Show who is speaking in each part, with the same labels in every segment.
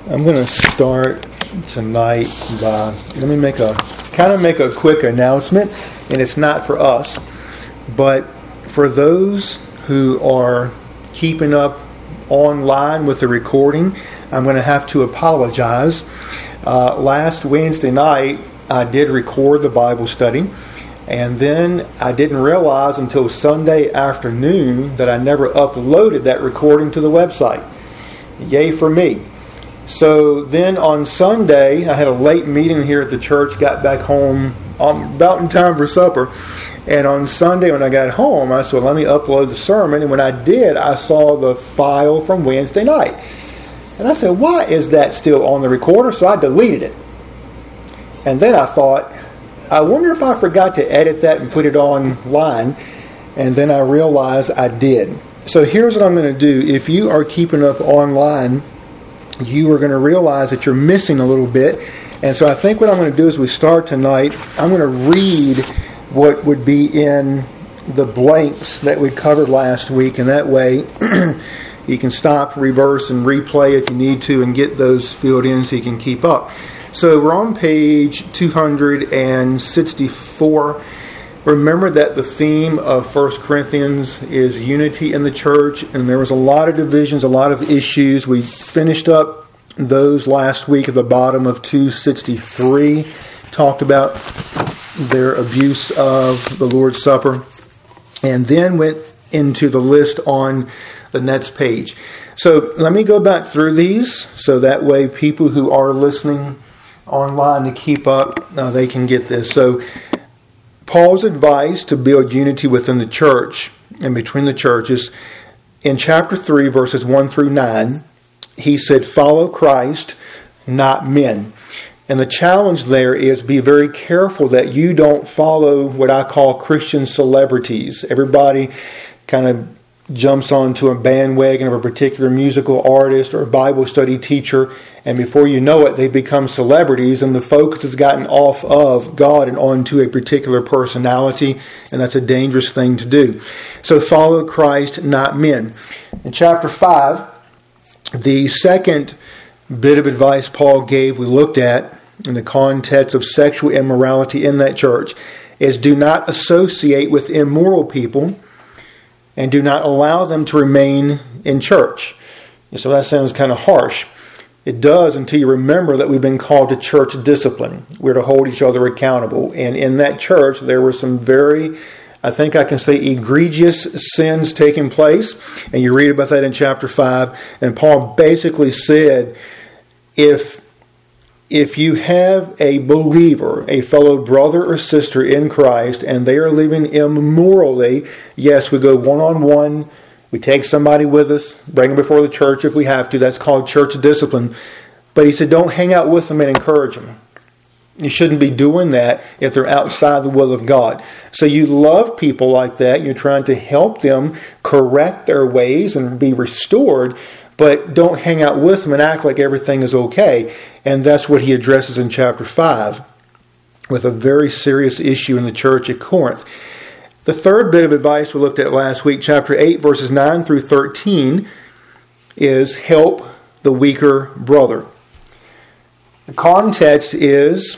Speaker 1: I'm going to start tonight by make a quick announcement, and it's not for us, but for those who are keeping up online with the recording. I'm going to have to apologize. Last Wednesday night, I did record the Bible study, and then I didn't realize until Sunday afternoon that I never uploaded that recording to the website. Yay for me. So then on Sunday, I had a late meeting here at the church, got back home about in time for supper. And on Sunday when I got home, I said, well, let me upload the sermon. And when I did, I saw the file from Wednesday night. And I said, why is that still on the recorder? So I deleted it. And then I thought, I wonder if I forgot to edit that and put it online. And then I realized I did. So here's what I'm going to do. If you are keeping up online, you are going to realize that you're missing a little bit. And so I think what I'm going to do as we start tonight, I'm going to read what would be in the blanks that we covered last week. And that way you can stop, reverse, and replay if you need to and get those filled in so you can keep up. So we're on page 264. Remember that the theme of 1 Corinthians is unity in the church, and there was a lot of divisions, a lot of issues. We finished up those last week at the bottom of 263, talked about their abuse of the Lord's Supper, and then went into the list on the next page. So let me go back through these, so that way people who are listening online to keep up, they can get this. So Paul's advice to build unity within the church and between the churches, in chapter 3, verses 1 through 9, he said, follow Christ, not men. And the challenge there is be very careful that you don't follow what I call Christian celebrities. Everybody kind of jumps onto a bandwagon of a particular musical artist or Bible study teacher, and before you know it, they become celebrities, and the focus has gotten off of God and onto a particular personality, and that's a dangerous thing to do. So follow Christ, not men. In chapter 5, the second bit of advice Paul gave, we looked at in the context of sexual immorality in that church, is do not associate with immoral people and do not allow them to remain in church. So that sounds kind of harsh. It does until you remember that we've been called to church discipline. We're to hold each other accountable. And in that church, there were some very, I think I can say, egregious sins taking place. And you read about that in chapter 5. And Paul basically said, if you have a believer, a fellow brother or sister in Christ, and they are living immorally, yes, we go one-on-one. We take somebody with us, bring them before the church if we have to. That's called church discipline. But he said, don't hang out with them and encourage them. You shouldn't be doing that if they're outside the will of God. So you love people like that. You're trying to help them correct their ways and be restored. But don't hang out with them and act like everything is okay. And that's what he addresses in chapter 5 with a very serious issue in the church at Corinth. The third bit of advice we looked at last week, chapter 8, verses 9 through 13, is help the weaker brother. The context is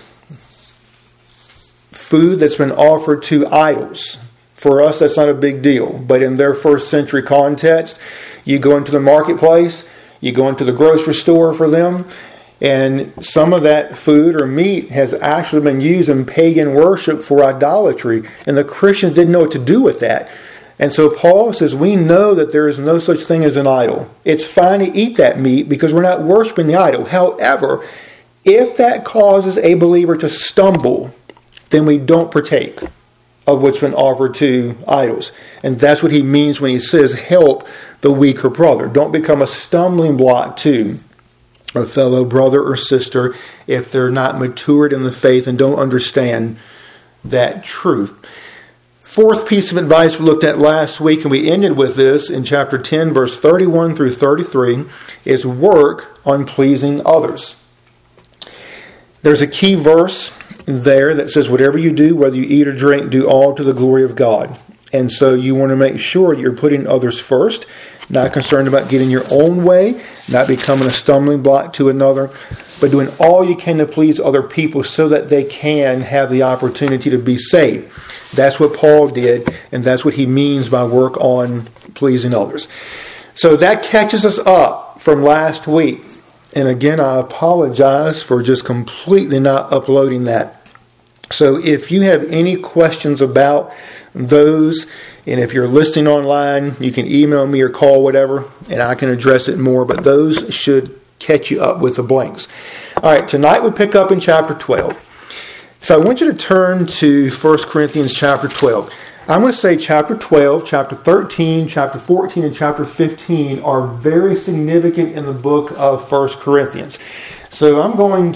Speaker 1: food that's been offered to idols. For us, that's not a big deal. But in their first century context, you go into the marketplace, you go into the grocery store for them, and some of that food or meat has actually been used in pagan worship for idolatry. And the Christians didn't know what to do with that. And so Paul says, we know that there is no such thing as an idol. It's fine to eat that meat because we're not worshiping the idol. However, if that causes a believer to stumble, then we don't partake of what's been offered to idols. And that's what he means when he says, help the weaker brother. Don't become a stumbling block to a fellow brother or sister if they're not matured in the faith and don't understand that truth. Fourth piece of advice we looked at last week, and we ended with this in chapter 10, verse 31 through 33, is work on pleasing others. There's a key verse there that says, whatever you do, whether you eat or drink, do all to the glory of God. And so you want to make sure you're putting others first. not concerned about getting your own way, not becoming a stumbling block to another, but doing all you can to please other people so that they can have the opportunity to be saved. That's what Paul did, and that's what he means by work on pleasing others. So that catches us up from last week. And again, I apologize for just completely not uploading that. So if you have any questions about those, and if you're listening online, you can email me or call whatever, and I can address it more. But those should catch you up with the blanks. All right, tonight we pick up in chapter 12. So I want you to turn to 1 Corinthians chapter 12. I'm going to say chapter 12, chapter 13, chapter 14, and chapter 15 are very significant in the book of 1 Corinthians. So I'm going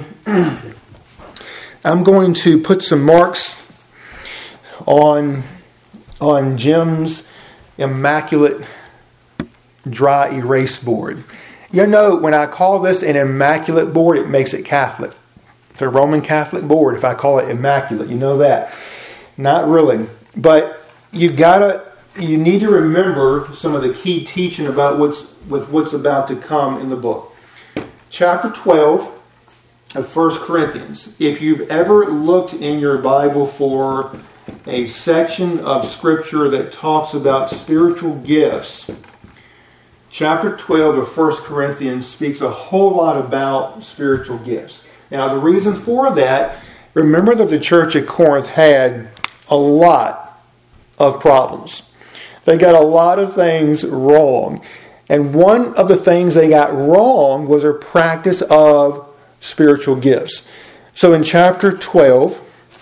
Speaker 1: to put some marks on Jim's immaculate dry erase board. You know, when I call this an immaculate board, it makes it Catholic. It's a Roman Catholic board if I call it immaculate. You know that. Not really. But you need to remember some of the key teaching about what's about to come in the book. Chapter 12 of 1 Corinthians. If you've ever looked in your Bible for a section of Scripture that talks about spiritual gifts, chapter 12 of 1 Corinthians speaks a whole lot about spiritual gifts. Now, the reason for that, remember that the church at Corinth had a lot of problems. They got a lot of things wrong. And one of the things they got wrong was their practice of spiritual gifts. So in chapter 12,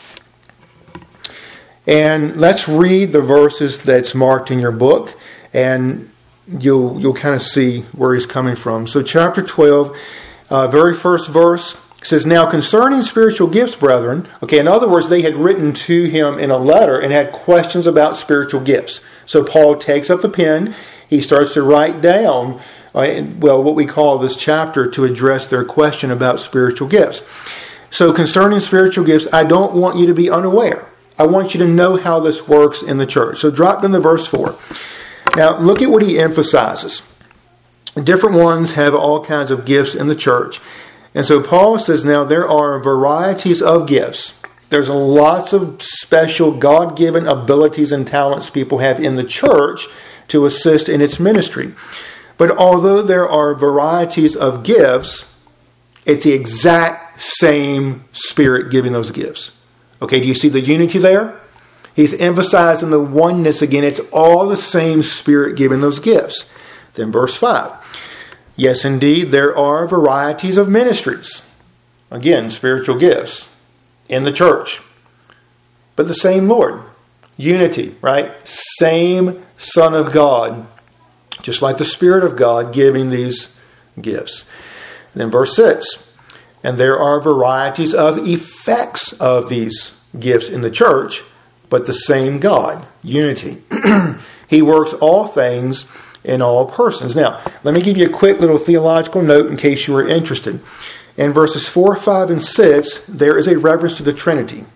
Speaker 1: and let's read the verses that's marked in your book, and you'll kind of see where he's coming from. So chapter 12, very first verse, says, "Now concerning spiritual gifts, brethren," okay, in other words, they had written to him in a letter and had questions about spiritual gifts. So Paul takes up the pen, he starts to write down, what we call this chapter to address their question about spiritual gifts. So concerning spiritual gifts, I don't want you to be unaware. I want you to know how this works in the church. So drop down to verse 4. Now look at what he emphasizes. Different ones have all kinds of gifts in the church. And so Paul says, now there are varieties of gifts. There's lots of special God-given abilities and talents people have in the church to assist in its ministry. But although there are varieties of gifts, it's the exact same Spirit giving those gifts. Okay, do you see the unity there? He's emphasizing the oneness again. It's all the same Spirit giving those gifts. Then verse 5. Yes, indeed, there are varieties of ministries. Again, spiritual gifts in the church. But the same Lord. Unity, right? Same Son of God. Just like the Spirit of God giving these gifts. And then verse 6. And there are varieties of effects of these gifts in the church, but the same God. Unity. He works all things in all persons. Now, let me give you a quick little theological note in case you are interested. In verses 4, 5, and 6, there is a reference to the Trinity.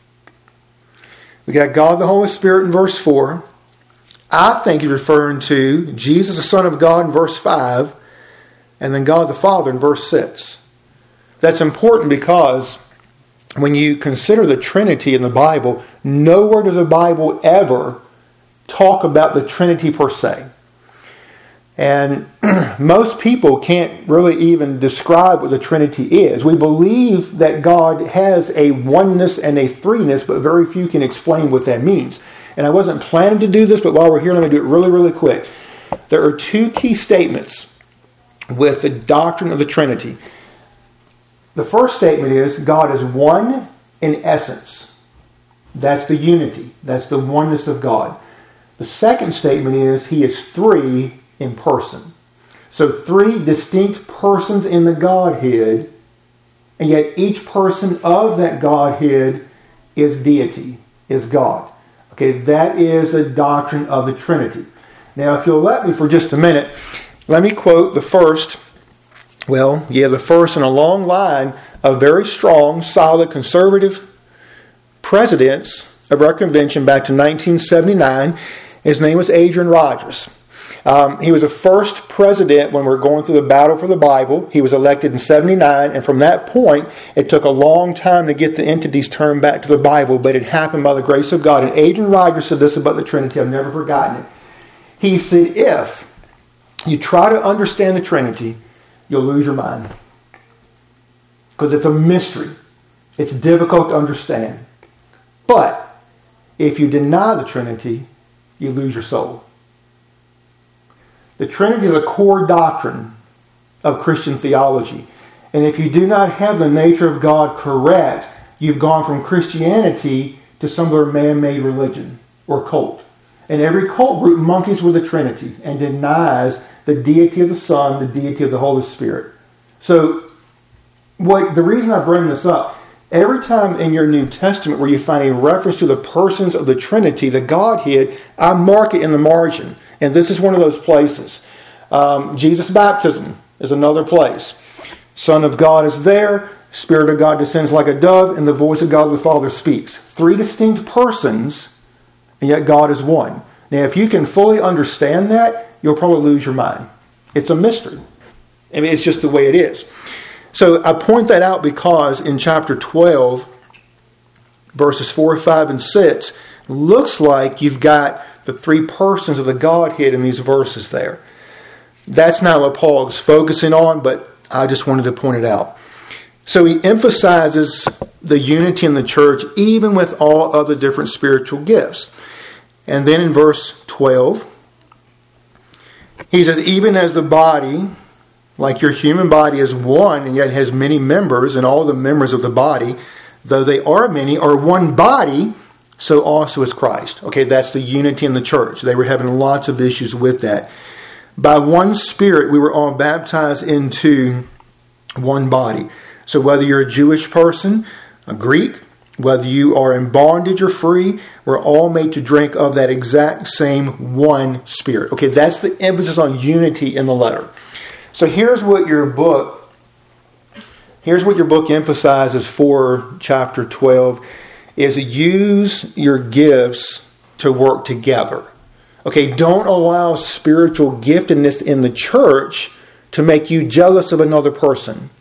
Speaker 1: We got God the Holy Spirit in verse 4. I think he's referring to Jesus the Son of God in verse 5, and then God the Father in verse 6. That's important because when you consider the Trinity in the Bible, nowhere does the Bible ever talk about the Trinity per se. And most people can't really even describe what the Trinity is. We believe that God has a oneness and a threeness, but very few can explain what that means. And I wasn't planning to do this, but while we're here, let me do it really, really quick. There are two key statements with the doctrine of the Trinity. The first statement is God is one in essence. That's the unity. That's the oneness of God. The second statement is He is three in person. So three distinct persons in the Godhead, and yet each person of that Godhead is deity, is God. Okay, that is a doctrine of the Trinity. Now, if you'll let me for just a minute, let me quote the first in a long line of very strong, solid, conservative presidents of our convention back to 1979. His name was Adrian Rogers. He was the first president when we were going through the battle for the Bible. He was elected in 79, and from that point, it took a long time to get the entities turned back to the Bible, but it happened by the grace of God. And Adrian Rogers said this about the Trinity. I've never forgotten it. He said, if you try to understand the Trinity, you'll lose your mind. Because it's a mystery. It's difficult to understand. But if you deny the Trinity, you lose your soul. The Trinity is a core doctrine of Christian theology. And if you do not have the nature of God correct, you've gone from Christianity to some other man-made religion or cult. And every cult group monkeys with the Trinity and denies the deity of the Son, the deity of the Holy Spirit. So, the reason I bring this up, every time in your New Testament where you find a reference to the persons of the Trinity, the Godhead, I mark it in the margin. And this is one of those places. Jesus' baptism is another place. Son of God is there. Spirit of God descends like a dove. And the voice of God the Father speaks. 3 distinct persons, and yet God is one. Now, if you can fully understand that, you'll probably lose your mind. It's a mystery. I mean, it's just the way it is. So I point that out because in chapter 12, verses 4, 5, and 6, looks like you've got the 3 persons of the Godhead in these verses there. That's not what Paul is focusing on, but I just wanted to point it out. So he emphasizes the unity in the church, even with all other different spiritual gifts. And then in verse 12, he says, even as the body, like your human body is one and yet has many members, and all the members of the body, though they are many, are one body, so also is Christ. Okay, that's the unity in the church. They were having lots of issues with that. By one Spirit, we were all baptized into one body. So whether you're a Jewish person, a Greek, whether you are in bondage or free, we're all made to drink of that exact same one Spirit. Okay, that's the emphasis on unity in the letter. So here's what your book emphasizes for chapter 12 is use your gifts to work together. Okay, don't allow spiritual giftedness in the church to make you jealous of another person.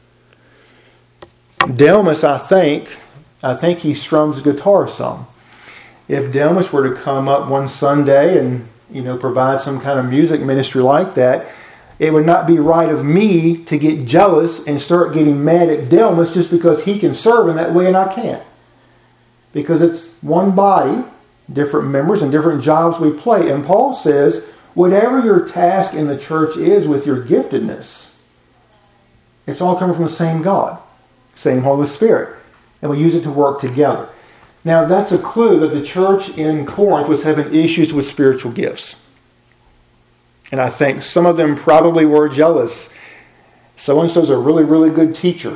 Speaker 1: Delmas, I think he strums guitar some. If Delmas were to come up one Sunday and, provide some kind of music ministry like that, it would not be right of me to get jealous and start getting mad at Delmas just because he can serve in that way and I can't. Because it's one body, different members and different jobs we play. And Paul says, whatever your task in the church is with your giftedness, it's all coming from the same God, same Holy Spirit. And we use it to work together. Now that's a clue that the church in Corinth was having issues with spiritual gifts. And I think some of them probably were jealous. So-and-so's a really, really good teacher.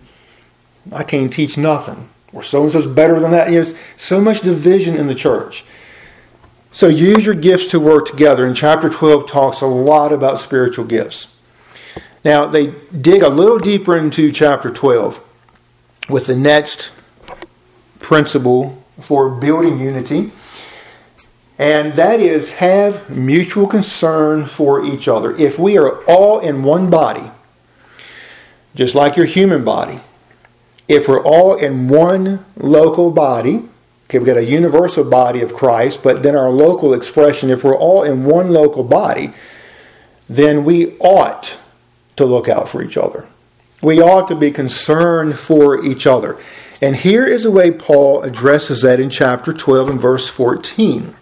Speaker 1: I can't teach nothing. Or so-and-so's better than that. There's so much division in the church. So use your gifts to work together. And chapter 12 talks a lot about spiritual gifts. Now, they dig a little deeper into chapter 12 with the next principle for building unity. And that is have mutual concern for each other. If we are all in one body, just like your human body, if we're all in one local body, okay, we've got a universal body of Christ, but then our local expression, if we're all in one local body, then we ought to look out for each other. We ought to be concerned for each other. And here is the way Paul addresses that in chapter 12 and verse 14.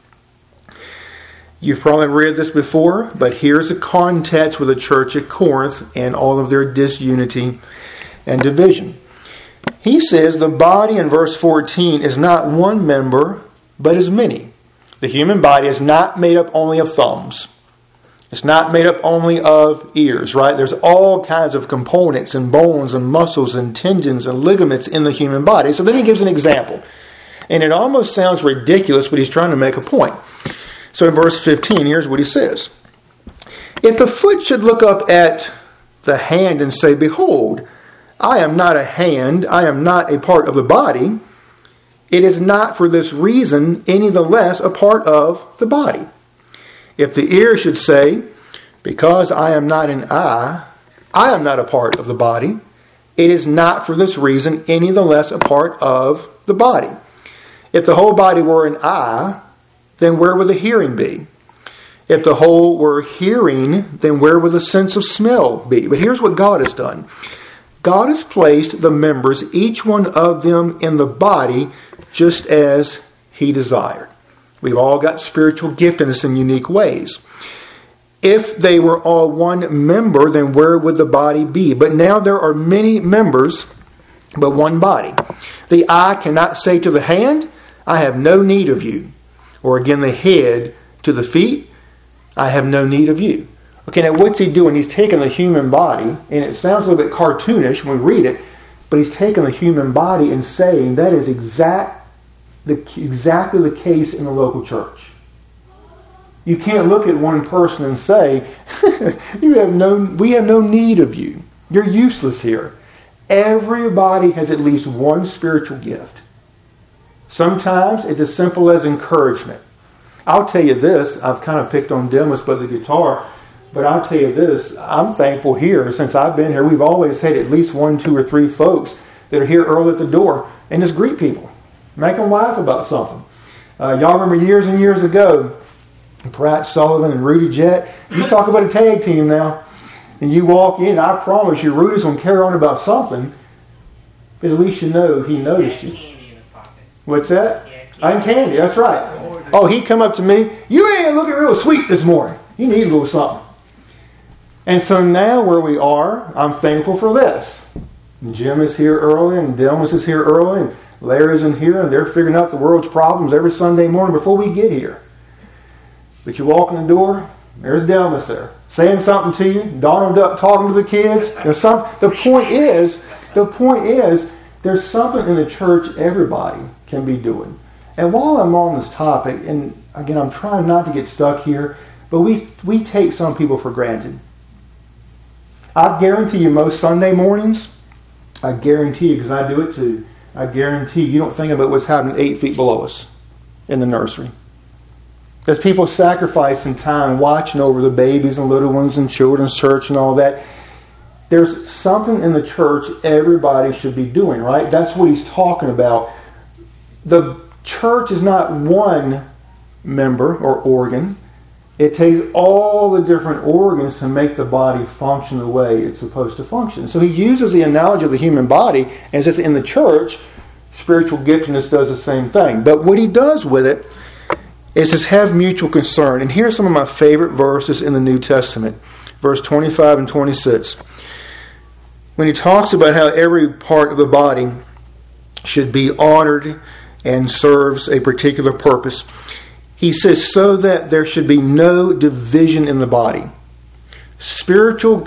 Speaker 1: You've probably read this before, but here's the context with the church at Corinth and all of their disunity and division. He says the body in verse 14 is not one member, but is many. The human body is not made up only of thumbs. It's not made up only of ears, right? There's all kinds of components and bones and muscles and tendons and ligaments in the human body. So then he gives an example. And it almost sounds ridiculous, but he's trying to make a point. So in verse 15, here's what he says. If the foot should look up at the hand and say, behold, I am not a hand, I am not a part of the body, it is not for this reason any the less a part of the body. If the ear should say, because I am not an eye, I am not a part of the body, it is not for this reason any the less a part of the body. If the whole body were an eye, then where would the hearing be? If the whole were hearing, then where would the sense of smell be? But here's what God has done. God has placed the members, each one of them, in the body just as He desired. We've all got spiritual giftedness in unique ways. If they were all one member, then where would the body be? But now there are many members, but one body. The eye cannot say to the hand, I have no need of you. Or again, the head to the feet, I have no need of you. Okay, now what's He doing? He's taking the human body, and it sounds a little bit cartoonish when we read it, but He's taking the human body and saying that is exactly the case in the local church. You can't look at one person and say, we have no need of you. You're useless here. Everybody has at least one spiritual gift. Sometimes it's as simple as encouragement. I'll tell you this, I've kind of picked on Demas by the guitar, but I'll tell you this, I'm thankful here. Since I've been here, we've always had at least 1, 2, or 3 folks that are here early at the door and just greet people. Make them laugh about something. Y'all remember years and years ago, Pratt Sullivan and Rudy Jett, you talk about a tag team now, and you walk in, I promise you, Rudy's going to carry on about something, but at least you know he noticed you. What's that? I'm candy, that's right. Oh, he'd come up to me, you ain't looking real sweet this morning. You need a little something. And so now where we are, I'm thankful for this. Jim is here early, and Delmas is here early, and Larry's in here, and they're figuring out the world's problems every Sunday morning before we get here. But you walk in the door, there's Delmas there, saying something to you, Donald Duck talking to the kids. The point is, there's something in the church everybody can be doing. And while I'm on this topic, and again, I'm trying not to get stuck here, but we take some people for granted. I guarantee you most Sunday mornings, I guarantee you, because I do it too, I guarantee you don't think about what's happening 8 feet below us in the nursery. There's people sacrificing time watching over the babies and little ones in children's church and all that. There's something in the church everybody should be doing, right? That's what he's talking about. The church is not one member or organ. It takes all the different organs to make the body function the way it's supposed to function. So he uses the analogy of the human body, and says in the church, spiritual giftedness does the same thing. But what he does with it is says, have mutual concern. And here's some of my favorite verses in the New Testament. Verse 25 and 26. When he talks about how every part of the body should be honored and serves a particular purpose, he says, so that there should be no division in the body. Spiritual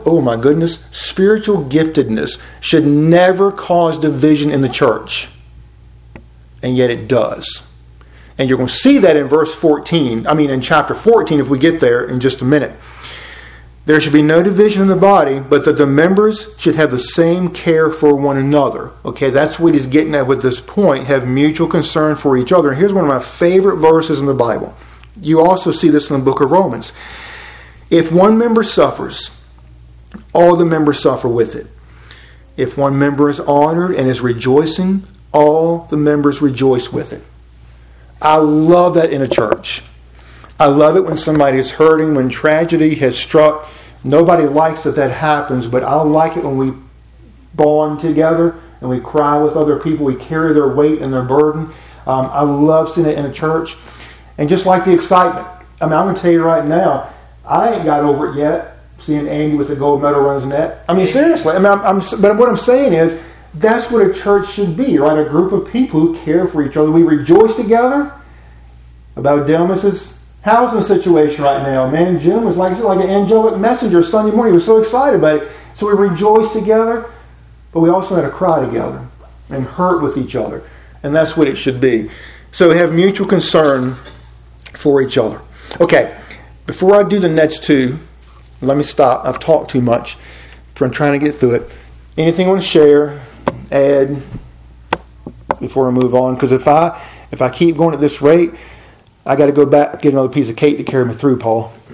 Speaker 1: giftedness should never cause division in the church. And yet it does. And you're going to see that in in chapter 14, if we get there in just a minute. There should be no division in the body, but that the members should have the same care for one another. Okay, that's what he's getting at with this point. Have mutual concern for each other. And here's one of my favorite verses in the Bible. You also see this in the book of Romans. If one member suffers, all the members suffer with it. If one member is honored and is rejoicing, all the members rejoice with it. I love that in a church. I love it when somebody is hurting, when tragedy has struck. Nobody likes that happens, but I like it when we bond together and we cry with other people. We carry their weight and their burden. I love seeing it in a church. And just like the excitement. I'm going to tell you right now, I ain't got over it yet, seeing Andy with the gold medal around his neck. Seriously. But what I'm saying is, that's what a church should be, right? A group of people who care for each other. We rejoice together. About Delmas's housing situation right now. Man, Jim was like an angelic messenger Sunday morning. He was so excited about it. So we rejoiced together, but we also had to cry together and hurt with each other. And that's what it should be. So we have mutual concern for each other. Okay, before I do the next two, let me stop. I've talked too much. I'm trying to get through it. Anything you want to share, add, before I move on? Because if I keep going at this rate, I got to go back and get another piece of cake to carry me through, Paul.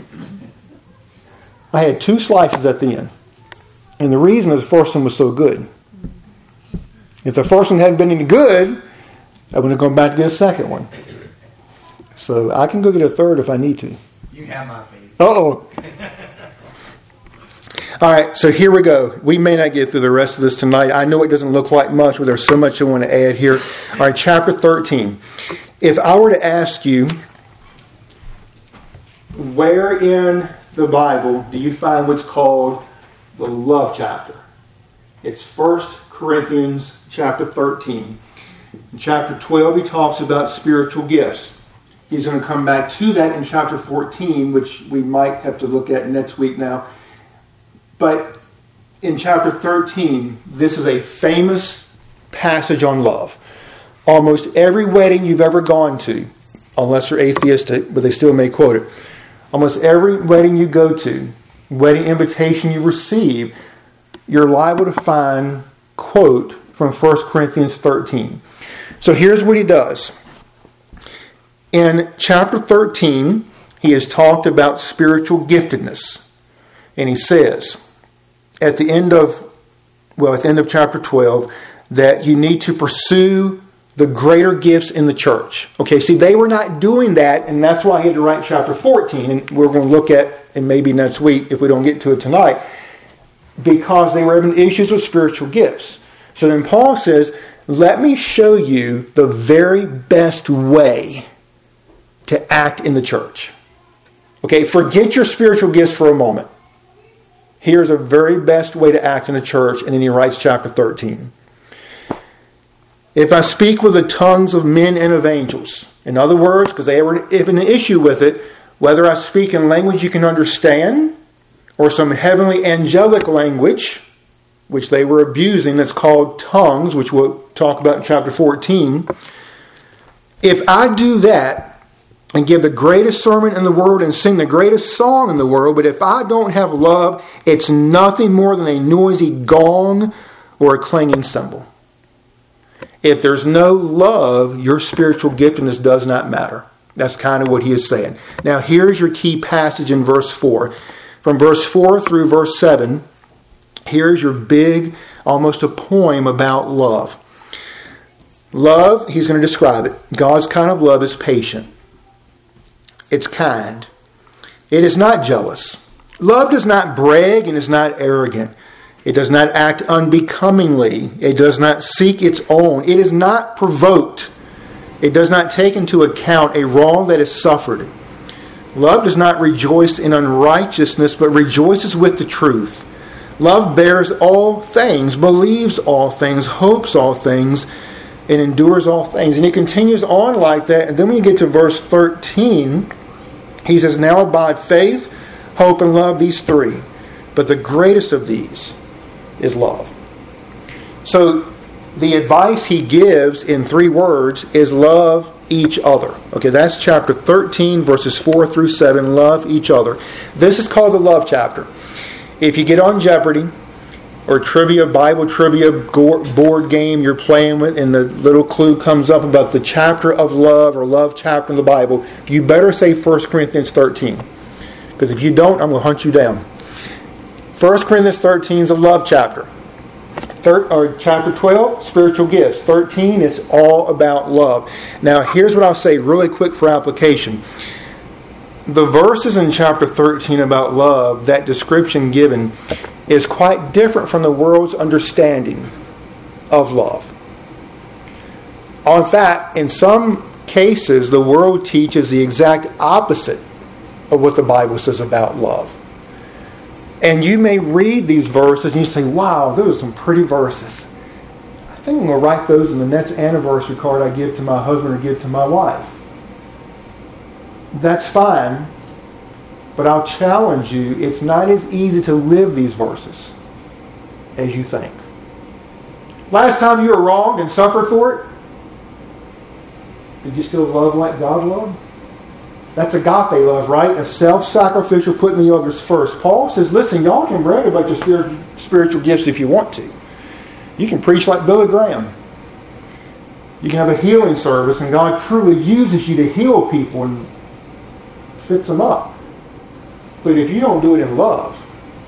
Speaker 1: I had 2 slices at the end. And the reason is the first one was so good. If the first one hadn't been any good, I would have gone back to get a second one. So I can go get a third if I need to.
Speaker 2: You have my faith.
Speaker 1: Uh-oh. All right, so here we go. We may not get through the rest of this tonight. I know it doesn't look like much, but there's so much I want to add here. All right, chapter 13. If I were to ask you, where in the Bible do you find what's called the love chapter? It's 1 Corinthians chapter 13. In chapter 12, he talks about spiritual gifts. He's going to come back to that in chapter 14, which we might have to look at next week now. But in chapter 13, this is a famous passage on love. Almost every wedding you've ever gone to, unless you're atheistic, but they still may quote it. Almost every wedding you go to, wedding invitation you receive, you're liable to find quote from 1 Corinthians 13. So here's what he does. In chapter 13, he has talked about spiritual giftedness. And he says, at the end of chapter 12, that you need to pursue the greater gifts in the church. Okay, see, they were not doing that, and that's why he had to write chapter 14, and we're going to look at, and maybe next week, if we don't get to it tonight, because they were having issues with spiritual gifts. So then Paul says, let me show you the very best way to act in the church. Okay, forget your spiritual gifts for a moment. Here's a very best way to act in the church, and then he writes chapter 13. If I speak with the tongues of men and of angels, in other words, because they were having an issue with it, whether I speak in language you can understand, or some heavenly angelic language, which they were abusing, that's called tongues, which we'll talk about in chapter 14. If I do that, and give the greatest sermon in the world and sing the greatest song in the world, but if I don't have love, it's nothing more than a noisy gong or a clanging cymbal. If there's no love, your spiritual giftedness does not matter. That's kind of what he is saying. Now here's your key passage in verse 4. From verse 4 through verse 7, here's your big, almost a poem about love. Love, he's going to describe it. God's kind of love is patient. It's kind. It is not jealous. Love does not brag and is not arrogant. It does not act unbecomingly. It does not seek its own. It is not provoked. It does not take into account a wrong that is suffered. Love does not rejoice in unrighteousness, but rejoices with the truth. Love bears all things, believes all things, hopes all things, and endures all things. And it continues on like that. And then when you get to verse 13, he says, now abide faith, hope, and love, these three. But the greatest of these is love. So the advice he gives in 3 words is love each other. Okay, that's chapter 13, verses 4 through 7. Love each other. This is called the love chapter. If you get on Jeopardy or trivia, Bible trivia board game you're playing with, and the little clue comes up about the chapter of love or love chapter in the Bible, you better say 1 Corinthians 13. Because if you don't, I'm going to hunt you down. 1 Corinthians 13 is a love chapter. Chapter 12, spiritual gifts. 13 is all about love. Now, here's what I'll say really quick for application. The verses in chapter 13 about love, that description given, is quite different from the world's understanding of love. In fact, in some cases, the world teaches the exact opposite of what the Bible says about love. And you may read these verses and you say, wow, those are some pretty verses. I think I'm going to write those in the next anniversary card I give to my husband or give to my wife. That's fine. But I'll challenge you, it's not as easy to live these verses as you think. Last time you were wronged and suffered for it, did you still love like God loved? That's agape love, right? A self-sacrificial, putting the others first. Paul says, listen, y'all can brag about your spiritual gifts if you want to. You can preach like Billy Graham. You can have a healing service, and God truly uses you to heal people and fix them up. But if you don't do it in love,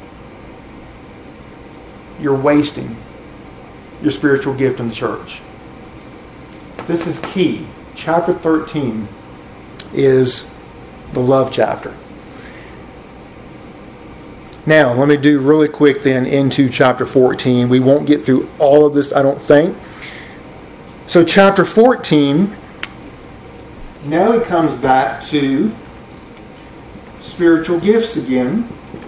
Speaker 1: you're wasting your spiritual gift in the church. This is key. Chapter 13 is the love chapter. Now, let me do really quick then into chapter 14. We won't get through all of this, I don't think. So chapter 14, now he comes back to spiritual gifts again.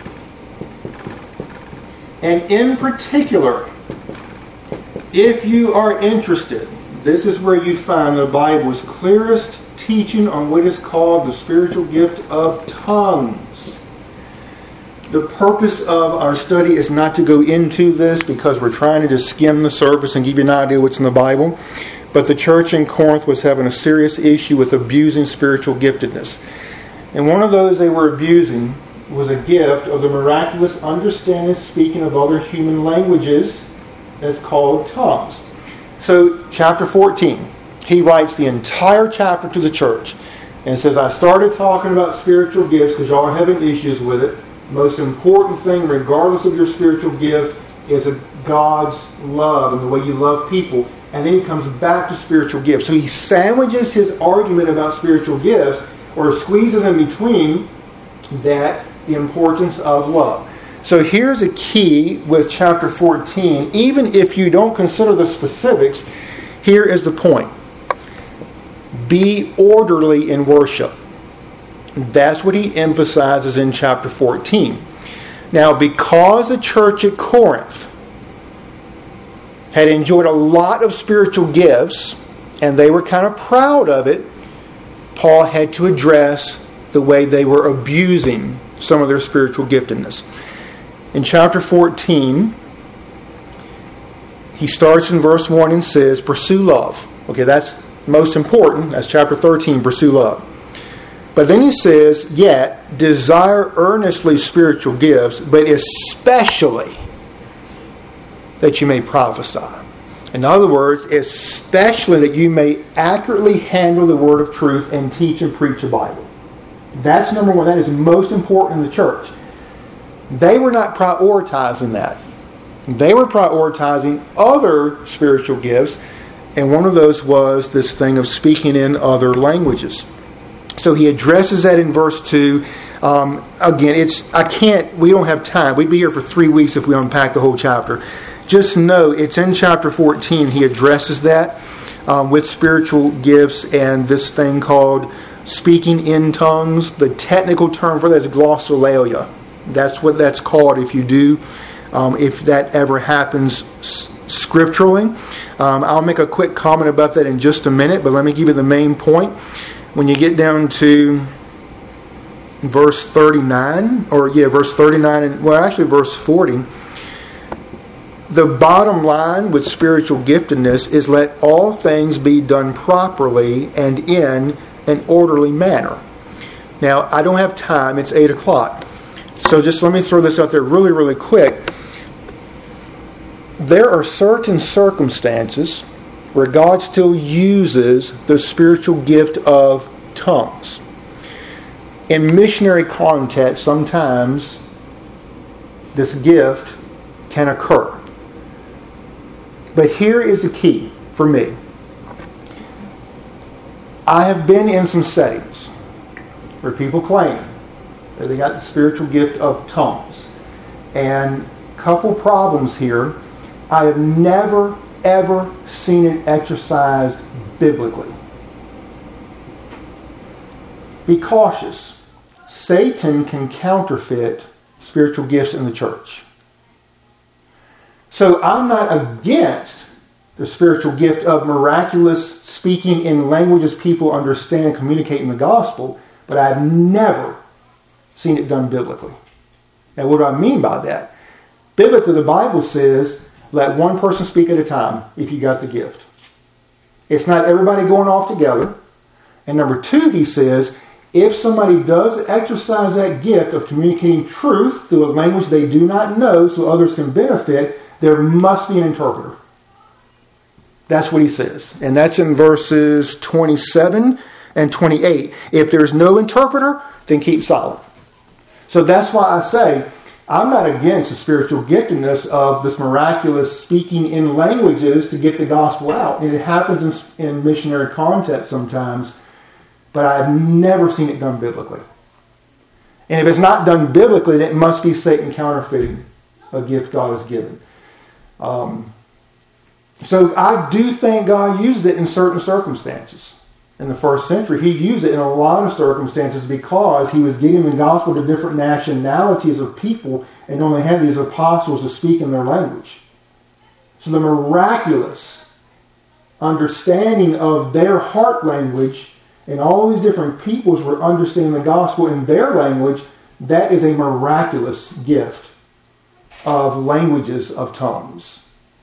Speaker 1: And in particular, if you are interested, this is where you find the Bible's clearest teaching on what is called the spiritual gift of tongues. The purpose of our study is not to go into this because we're trying to just skim the surface and give you an idea what's in the Bible. But the church in Corinth was having a serious issue with abusing spiritual giftedness. And one of those they were abusing was a gift of the miraculous understanding speaking of other human languages that's called tongues. So, chapter 14, he writes the entire chapter to the church and says, I started talking about spiritual gifts because y'all are having issues with it. Most important thing, regardless of your spiritual gift, is God's love and the way you love people. And then he comes back to spiritual gifts. So he sandwiches his argument about spiritual gifts, or squeezes in between that the importance of love. So here's a key with chapter 14. Even if you don't consider the specifics, here is the point. Be orderly in worship. That's what he emphasizes in chapter 14. Now, because the church at Corinth had enjoyed a lot of spiritual gifts, and they were kind of proud of it, Paul had to address the way they were abusing some of their spiritual giftedness. In chapter 14, he starts in verse 1 and says, pursue love. Okay, that's most important. That's chapter 13, pursue love. But then he says, yet desire earnestly spiritual gifts, but especially that you may prophesy. In other words, especially that you may accurately handle the word of truth and teach and preach the Bible. That's number one. That is most important in the church. They were not prioritizing that. They were prioritizing other spiritual gifts, and one of those was this thing of speaking in other languages. So he addresses that in verse 2. Again, we don't have time. We'd be here for 3 weeks if we unpack the whole chapter. Just know it's in chapter 14. He addresses that with spiritual gifts and this thing called speaking in tongues. The technical term for that is glossolalia. That's what that's called if you do, if that ever happens scripturally. I'll make a quick comment about that in just a minute, but let me give you the main point. When you get down to verse 39, verse 39, and verse 40, the bottom line with spiritual giftedness is let all things be done properly and in an orderly manner. Now, I don't have time. It's 8 o'clock. So just let me throw this out there really, really quick. There are certain circumstances where God still uses the spiritual gift of tongues. In missionary context, sometimes this gift can occur. But here is the key for me. I have been in some settings where people claim that they got the spiritual gift of tongues. And a couple problems here. I have never, ever seen it exercised biblically. Be cautious. Satan can counterfeit spiritual gifts in the church. So I'm not against the spiritual gift of miraculous speaking in languages people understand, communicating the gospel, but I've never seen it done biblically. Now, what do I mean by that? Biblically, the Bible says, let one person speak at a time if you got the gift. It's not everybody going off together. And number 2, he says, if somebody does exercise that gift of communicating truth through a language they do not know so others can benefit, there must be an interpreter. That's what he says. And that's in verses 27 and 28. If there's no interpreter, then keep silent. So that's why I say I'm not against the spiritual giftedness of this miraculous speaking in languages to get the gospel out. And it happens in missionary context sometimes, but I've never seen it done biblically. And if it's not done biblically, then it must be Satan counterfeiting a gift God has given. So I do think God used it in certain circumstances. In the first century, he used it in a lot of circumstances because he was getting the gospel to different nationalities of people and only had these apostles to speak in their language. So the miraculous understanding of their heart language and all these different peoples were understanding the gospel in their language, that is a miraculous gift of languages of tongues.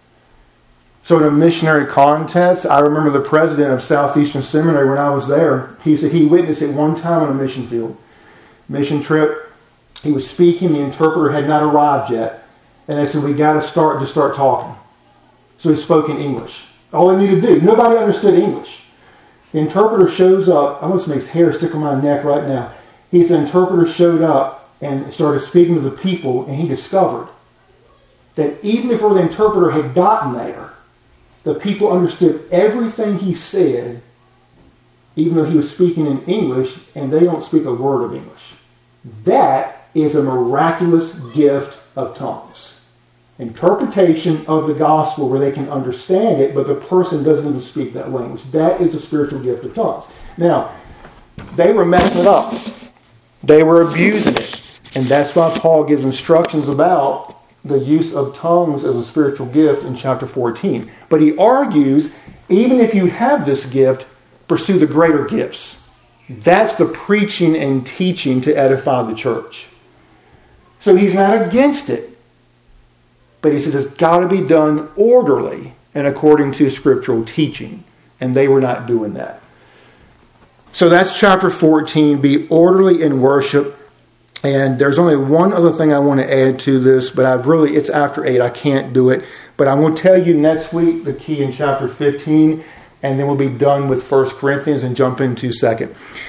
Speaker 1: So in a missionary context, I remember the president of Southeastern Seminary when I was there, he said he witnessed it one time on a mission field. Mission trip, he was speaking, the interpreter had not arrived yet, and they said, we got to start talking. So he spoke in English. All they needed to do. Nobody understood English. The interpreter shows up. I almost makes hair stick on my neck right now. The interpreter showed up and started speaking to the people, and he discovered that even before the interpreter had gotten there, the people understood everything he said, even though he was speaking in English, and they don't speak a word of English. That is a miraculous gift of tongues. Interpretation of the gospel where they can understand it, but the person doesn't even speak that language. That is a spiritual gift of tongues. Now, they were messing it up. They were abusing it. And that's why Paul gives instructions about the use of tongues as a spiritual gift in chapter 14. But he argues, even if you have this gift, pursue the greater gifts. That's the preaching and teaching to edify the church. So he's not against it. But he says it's got to be done orderly and according to scriptural teaching. And they were not doing that. So that's chapter 14. Be orderly in worship. And there's only one other thing I want to add to this, but it's after 8. I can't do it. But I'm going to tell you next week the key in chapter 15, and then we'll be done with 1 Corinthians and jump into 2.